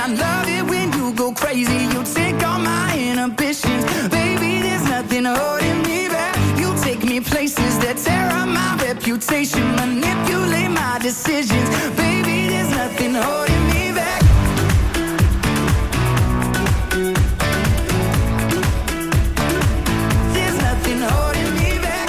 I love it when you go crazy. You take all my inhibitions. Baby, there's nothing holding me back. You take me places that tear up my reputation. Manipulate my decisions. Baby, there's nothing holding me back. There's nothing holding me back.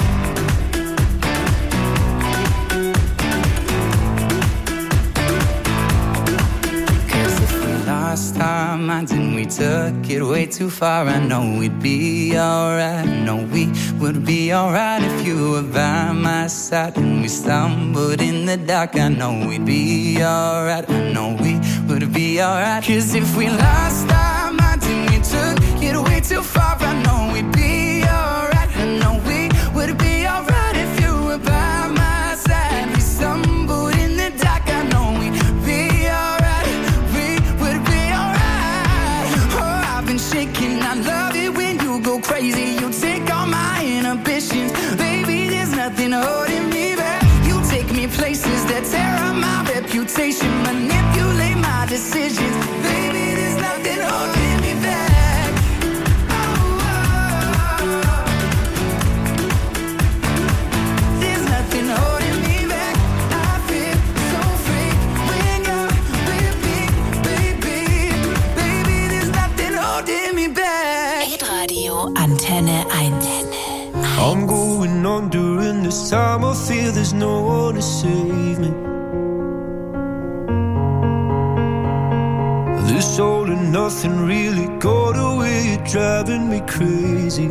Cause if we lost our minds and we took it way too far, I know we'd be alright. I know we would be alright if you were by my side. And we stumbled in the dark, I know we'd be alright. I know we would be alright. Cause if we lost our minds and we took it way too far, I know we'd be alright. I know we would be alright if you were by my side. We stumbled in the dark, I know we'd be alright. We would be alright. Oh, I've been shaking, I love it when you go crazy. You take all my inhibitions. Baby, there's nothing holding me back. You take me places that tear up my reputation. Manipulate my decisions. Baby, there's nothing holding me back. Oh, oh. There's nothing holding me back. I feel so free when you're with me, baby. Baby, there's nothing holding me back. Hitradio Antenne 1. I'm going on during this time. I feel there's no one to save me. This all and nothing really got away. You're driving me crazy.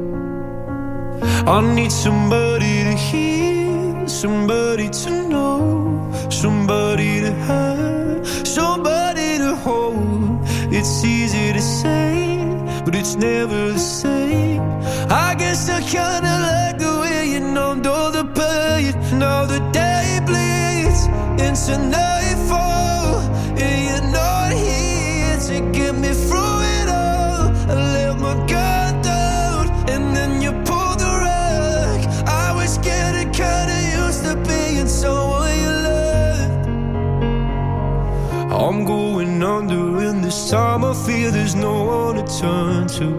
I need somebody to hear, somebody to know, somebody to have, somebody to hold. It's easy to say, but it's never the same. I guess I kinda like the way you numbed all the pain. Now the day bleeds into nightfall, and you're not here to get me through it all. I let my guard down, and then you pulled the rug. I was getting kinda used to being someone you loved. I'm going under, and this time I feel there's no one to turn to.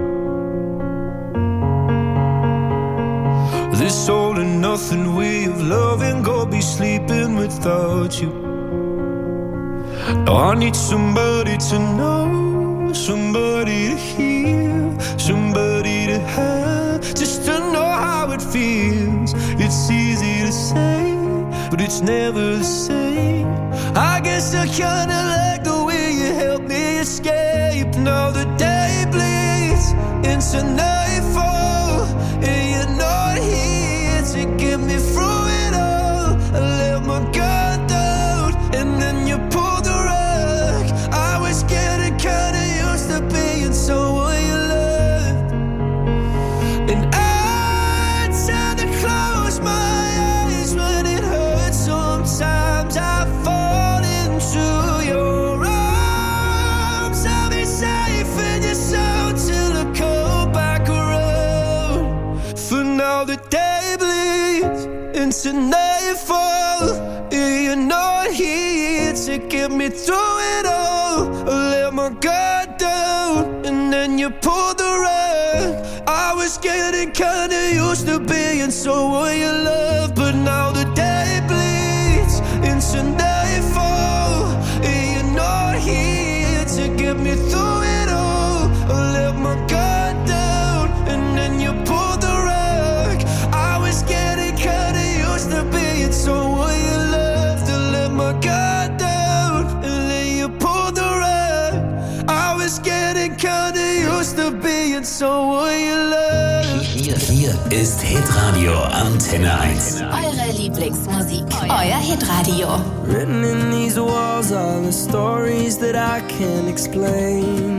This all and nothing way of loving, go be sleeping without you. Now I need somebody to know, somebody to hear, somebody to have, just to know how it feels. It's easy to say, but it's never the same. I guess I kinda like the way you help me escape. Now the day bleeds into nightfall, and you're not here to get me through it all. I let my guard down, and then you pulled the rug. I was getting kinda used to being someone you loved, and I tend to close my eyes when it hurts. Sometimes I fall into your arms. I'll be safe in your soul till I come back around. For now the day bleeds into nightfall, and you're not here to get me through it all. I let my guard down, and then you pulled the rug. I was getting kinda used to being someone you love, but now the day bleeds into nightfall, and you're not here to get me through it all. I let my guard down, and then you pulled the rug. I was getting kinda used to being someone you loved. To let my guard down, and then you pulled the rug. I was getting kinda used to being someone you loved. Hier ist Hitradio Antenne 1. Eure Lieblingsmusik. Euer Hitradio. Written in these walls are the stories that I can't explain.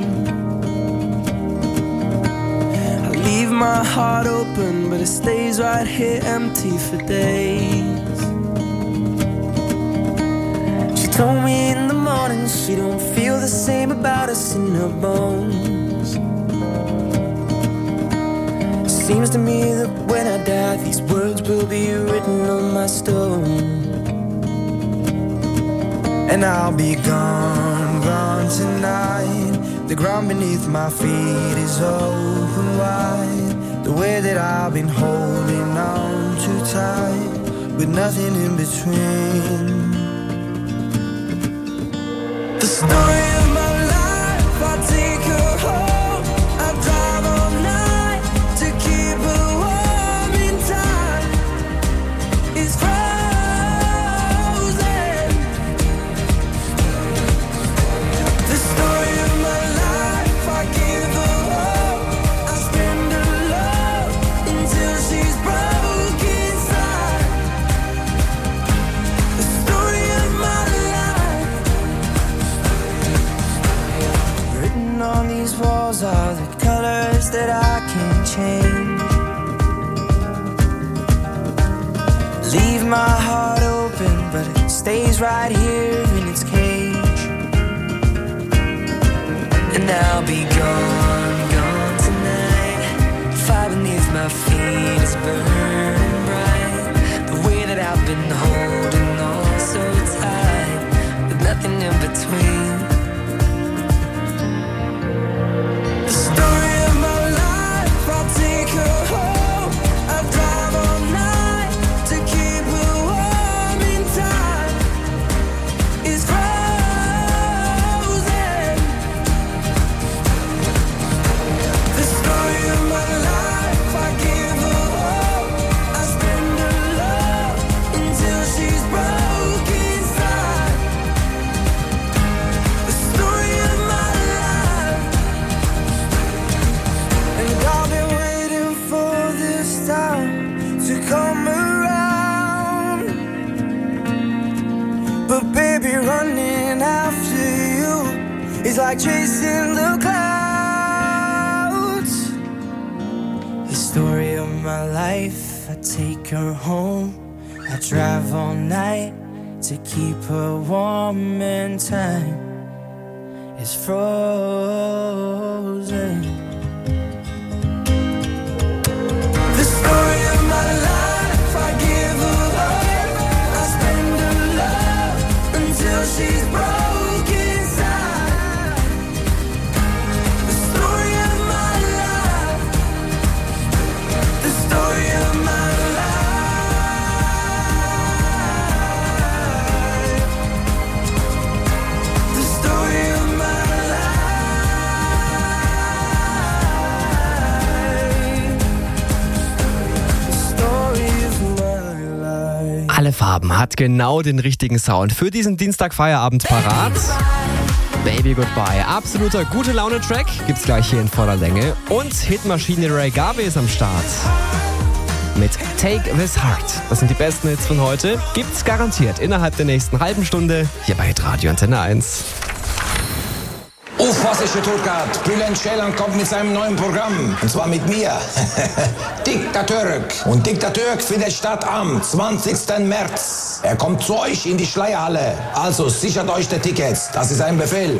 I leave my heart open, but it stays right here empty for days. She told me in the morning she don't feel the same about us in her bones. Seems to me that when I die, these words will be written on my stone. And I'll be gone, gone tonight. The ground beneath my feet is open wide. The way that I've been holding on too tight, with nothing in between. The story of my life, I take her home. I drive all night to keep her warm in time. It's frozen. The story of my life, I give her hope. I spend her love until she's broke inside. The story of my life. Written on these walls are the colors that I can't change. Leave my heart open, but it stays right here in its cage. And I'll be gone, gone tonight. Fire beneath my feet is burning bright. The way that I've been holding on so tight, with nothing in between. The story of my life, I'll take her home. I drive all night to keep her warm in time. It's frozen. The story of my life, I give her hope. I spend her love until she's broke inside. The story of my life. And I've been waiting for this time to come around. But baby, running after you is like chasing the clouds. The story of my life, I take her home. I drive all night to keep her warm and time is frozen. The story of my life, I give her hope. I spend her love until she's broke inside. The story of my life. The story of my life. The story of my life. Alle Farben hat genau den richtigen Sound für diesen Dienstag-Feierabend parat. Baby Goodbye, absoluter Gute-Laune-Track, gibt's gleich hier in voller Länge. Und Hitmaschine Ray Garvey ist am Start mit Take This Heart. Das sind die besten Hits von heute. Gibt's garantiert innerhalb der nächsten halben Stunde hier bei Radio Antenne 1. Was ist Stuttgart? Bülent Ceylan kommt mit seinem neuen Programm. Und zwar mit mir. Diktatürk. Und Diktatürk findet statt am 20. März. Er kommt zu euch in die Schleierhalle. Also sichert euch die Tickets. Das ist ein Befehl.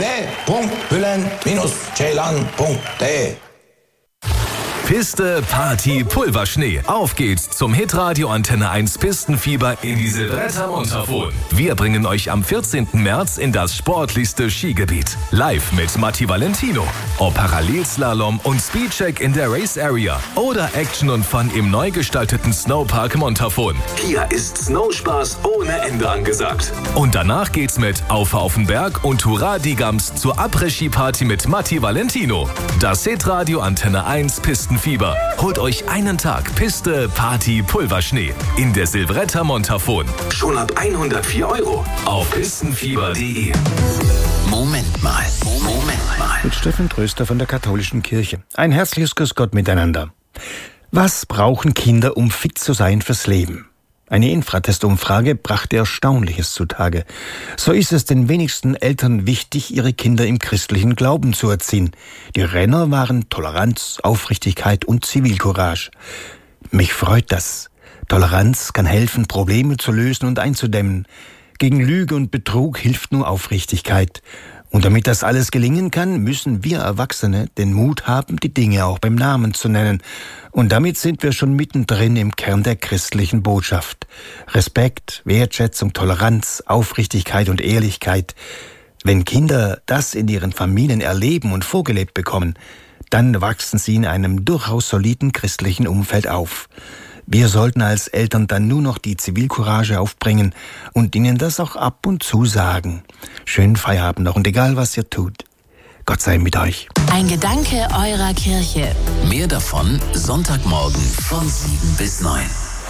www.bülent-ceylan.de. Piste, Party, Pulverschnee. Auf geht's zum Hitradio Antenne 1 Pistenfieber in die Silvretta Montafon. Wir bringen euch am 14. März in das sportlichste Skigebiet. Live mit Matti Valentino. Ob Parallelslalom und Speedcheck in der Race Area oder Action und Fun im neu gestalteten Snowpark Montafon. Hier ist Snowspaß ohne Ende angesagt. Und danach geht's mit Auf den Berg und Hurra die Gams zur Après-Ski-Party mit Matti Valentino. Das Hitradio Antenne 1 Pistenfieber. Holt euch einen Tag Piste, Party, Pulverschnee in der Silvretta Montafon. Schon ab 104 € auf pistenfieber.de. Moment mal. Mit Steffen Tröster von der Katholischen Kirche. Ein herzliches Grüß Gott miteinander. Was brauchen Kinder, um fit zu sein fürs Leben? Eine Infratest-Umfrage brachte Erstaunliches zutage. So ist es den wenigsten Eltern wichtig, ihre Kinder im christlichen Glauben zu erziehen. Die Renner waren Toleranz, Aufrichtigkeit und Zivilcourage. Mich freut das. Toleranz kann helfen, Probleme zu lösen und einzudämmen. Gegen Lüge und Betrug hilft nur Aufrichtigkeit. Und damit das alles gelingen kann, müssen wir Erwachsene den Mut haben, die Dinge auch beim Namen zu nennen. Und damit sind wir schon mittendrin im Kern der christlichen Botschaft. Respekt, Wertschätzung, Toleranz, Aufrichtigkeit und Ehrlichkeit. Wenn Kinder das in ihren Familien erleben und vorgelebt bekommen, dann wachsen sie in einem durchaus soliden christlichen Umfeld auf. Wir sollten als Eltern dann nur noch die Zivilcourage aufbringen und ihnen das auch ab und zu sagen. Schönen Feierabend noch und egal was ihr tut, Gott sei mit euch. Ein Gedanke eurer Kirche. Mehr davon Sonntagmorgen von 7 bis 9.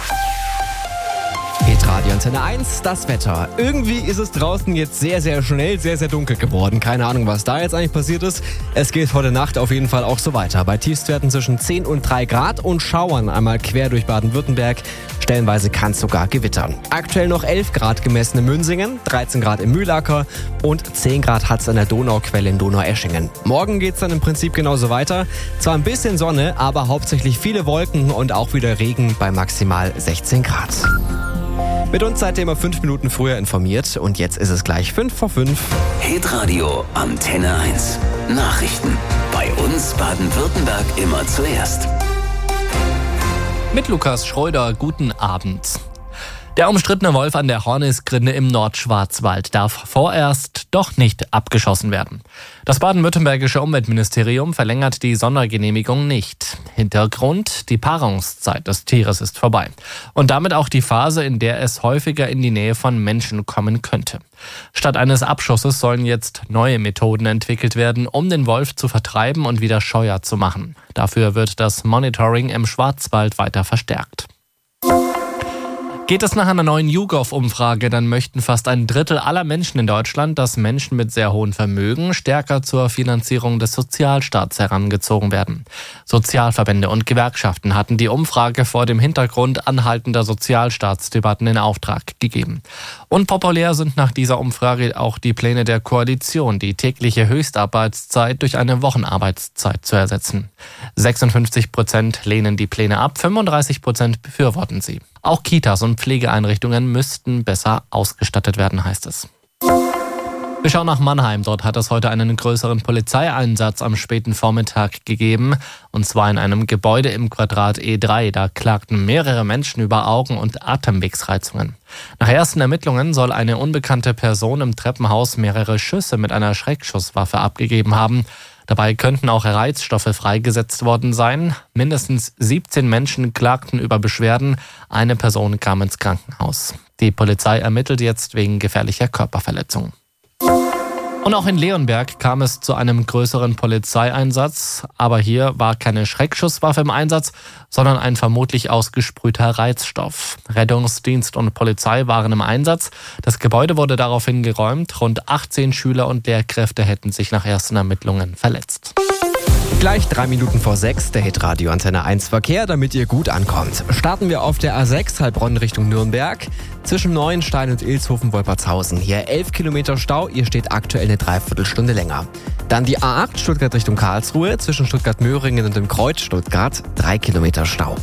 Hitradio Antenne 1, das Wetter. Irgendwie ist es draußen jetzt sehr, sehr schnell, sehr, sehr dunkel geworden. Keine Ahnung, was da jetzt eigentlich passiert ist. Es geht heute Nacht auf jeden Fall auch so weiter. Bei Tiefstwerten zwischen 10 und 3 Grad und Schauern einmal quer durch Baden-Württemberg. Stellenweise kann es sogar gewittern. Aktuell noch 11 Grad gemessen in Münsingen, 13 Grad im Mühlacker und 10 Grad hat es an der Donauquelle in Donaueschingen. Morgen geht es dann im Prinzip genauso weiter. Zwar ein bisschen Sonne, aber hauptsächlich viele Wolken und auch wieder Regen bei maximal 16 Grad. Mit uns seid ihr immer 5 Minuten früher informiert und jetzt ist es gleich 5 vor 5. Hitradio Antenne 1. Nachrichten. Bei uns Baden-Württemberg immer zuerst. Mit Lukas Schröder, guten Abend. Der umstrittene Wolf an der Hornisgrinde im Nordschwarzwald darf vorerst doch nicht abgeschossen werden. Das baden-württembergische Umweltministerium verlängert die Sondergenehmigung nicht. Hintergrund: die Paarungszeit des Tieres ist vorbei. Und damit auch die Phase, in der es häufiger in die Nähe von Menschen kommen könnte. Statt eines Abschusses sollen jetzt neue Methoden entwickelt werden, um den Wolf zu vertreiben und wieder scheuer zu machen. Dafür wird das Monitoring im Schwarzwald weiter verstärkt. Geht es nach einer neuen YouGov-Umfrage, dann möchten fast 1/3 aller Menschen in Deutschland, dass Menschen mit sehr hohem Vermögen stärker zur Finanzierung des Sozialstaats herangezogen werden. Sozialverbände und Gewerkschaften hatten die Umfrage vor dem Hintergrund anhaltender Sozialstaatsdebatten in Auftrag gegeben. Unpopulär sind nach dieser Umfrage auch die Pläne der Koalition, die tägliche Höchstarbeitszeit durch eine Wochenarbeitszeit zu ersetzen. 56% lehnen die Pläne ab, 35% befürworten sie. Auch Kitas und Pflegeeinrichtungen müssten besser ausgestattet werden, heißt es. Wir schauen nach Mannheim. Dort hat es heute einen größeren Polizeieinsatz am späten Vormittag gegeben. Und zwar in einem Gebäude im Quadrat E3. Da klagten mehrere Menschen über Augen- und Atemwegsreizungen. Nach ersten Ermittlungen soll eine unbekannte Person im Treppenhaus mehrere Schüsse mit einer Schreckschusswaffe abgegeben haben. Dabei könnten auch Reizstoffe freigesetzt worden sein. Mindestens 17 Menschen klagten über Beschwerden. Eine Person kam ins Krankenhaus. Die Polizei ermittelt jetzt wegen gefährlicher Körperverletzung. Und auch in Leonberg kam es zu einem größeren Polizeieinsatz. Aber hier war keine Schreckschusswaffe im Einsatz, sondern ein vermutlich ausgesprühter Reizstoff. Rettungsdienst und Polizei waren im Einsatz. Das Gebäude wurde daraufhin geräumt. Rund 18 Schüler und Lehrkräfte hätten sich nach ersten Ermittlungen verletzt. Gleich 3 Minuten vor 6, der Hitradio Antenne 1 Verkehr, damit ihr gut ankommt. Starten wir auf der A6 Heilbronn Richtung Nürnberg. Zwischen Neuenstein und Ilshofen-Wolpertshausen. Hier 11 Kilometer Stau, ihr steht aktuell eine Dreiviertelstunde länger. Dann die A8 Stuttgart Richtung Karlsruhe. Zwischen Stuttgart-Möhringen und dem Kreuz Stuttgart 3 Kilometer Stau.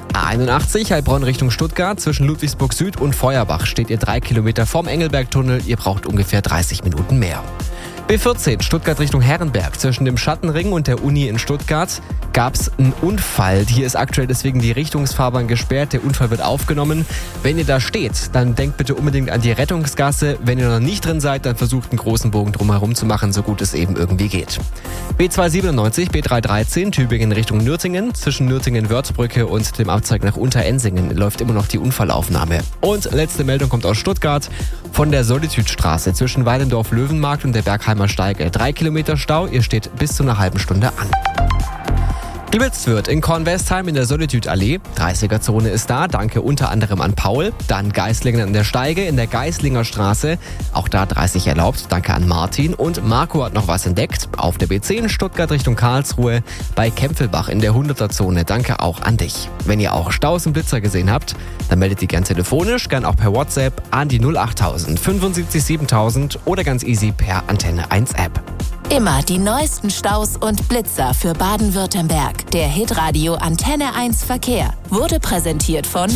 A81 Heilbronn Richtung Stuttgart. Zwischen Ludwigsburg Süd und Feuerbach steht ihr 3 Kilometer vom Engelbergtunnel. Ihr braucht ungefähr 30 Minuten mehr. B14 Stuttgart Richtung Herrenberg. Zwischen dem Schattenring und der Uni in Stuttgart gab es einen Unfall. Hier ist aktuell deswegen die Richtungsfahrbahn gesperrt. Der Unfall wird aufgenommen. Wenn ihr da steht, dann denkt bitte unbedingt an die Rettungsgasse. Wenn ihr noch nicht drin seid, dann versucht einen großen Bogen drumherum zu machen, so gut es eben irgendwie geht. B297, B313 Tübingen Richtung Nürtingen. Zwischen Nürtingen-Wörthbrücke und dem Abzweig nach Unterensingen läuft immer noch die Unfallaufnahme. Und letzte Meldung kommt aus Stuttgart. Von der Solitude-Straße zwischen Weilendorf-Löwenmarkt und der Bergheimer Steige. 3 Kilometer Stau, ihr steht bis zu einer halben Stunde an. Geblitzt wird in Kornwestheim in der Solitude-Allee. 30er-Zone ist da, danke unter anderem an Paul. Dann Geislingen an der Steige in der Geislinger Straße. Auch da 30 erlaubt, danke an Martin. Und Marco hat noch was entdeckt. Auf der B10 Stuttgart Richtung Karlsruhe bei Kempfelbach in der 100er-Zone. Danke auch an dich. Wenn ihr auch Staus und Blitzer gesehen habt, dann meldet die gern telefonisch, gern auch per WhatsApp an die 08000 75 7000 oder ganz easy per Antenne 1 App. Immer die neuesten Staus und Blitzer für Baden-Württemberg. Der Hitradio Antenne 1 Verkehr wurde präsentiert von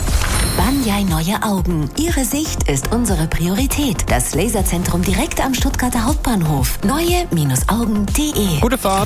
Banyai Neue Augen. Ihre Sicht ist unsere Priorität. Das Laserzentrum direkt am Stuttgarter Hauptbahnhof. Neue-Augen.de. Gute Fahrt.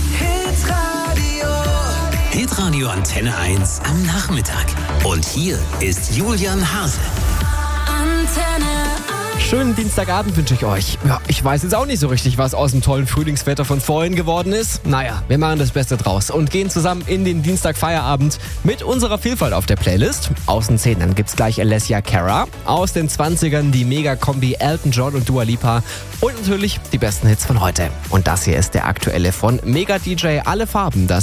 Hitradio Antenne 1 am Nachmittag. Und hier ist Julian Hase. Antenne 1. Schönen Dienstagabend wünsche ich euch. Ja, ich weiß jetzt auch nicht so richtig, was aus dem tollen Frühlingswetter von vorhin geworden ist. Naja, wir machen das Beste draus und gehen zusammen in den Dienstagfeierabend mit unserer Vielfalt auf der Playlist. Aus den 10ern gibt's gleich Alessia Cara, aus den 20ern die Mega-Kombi Elton John und Dua Lipa und natürlich die besten Hits von heute. Und das hier ist der aktuelle von Mega DJ Alle Farben, das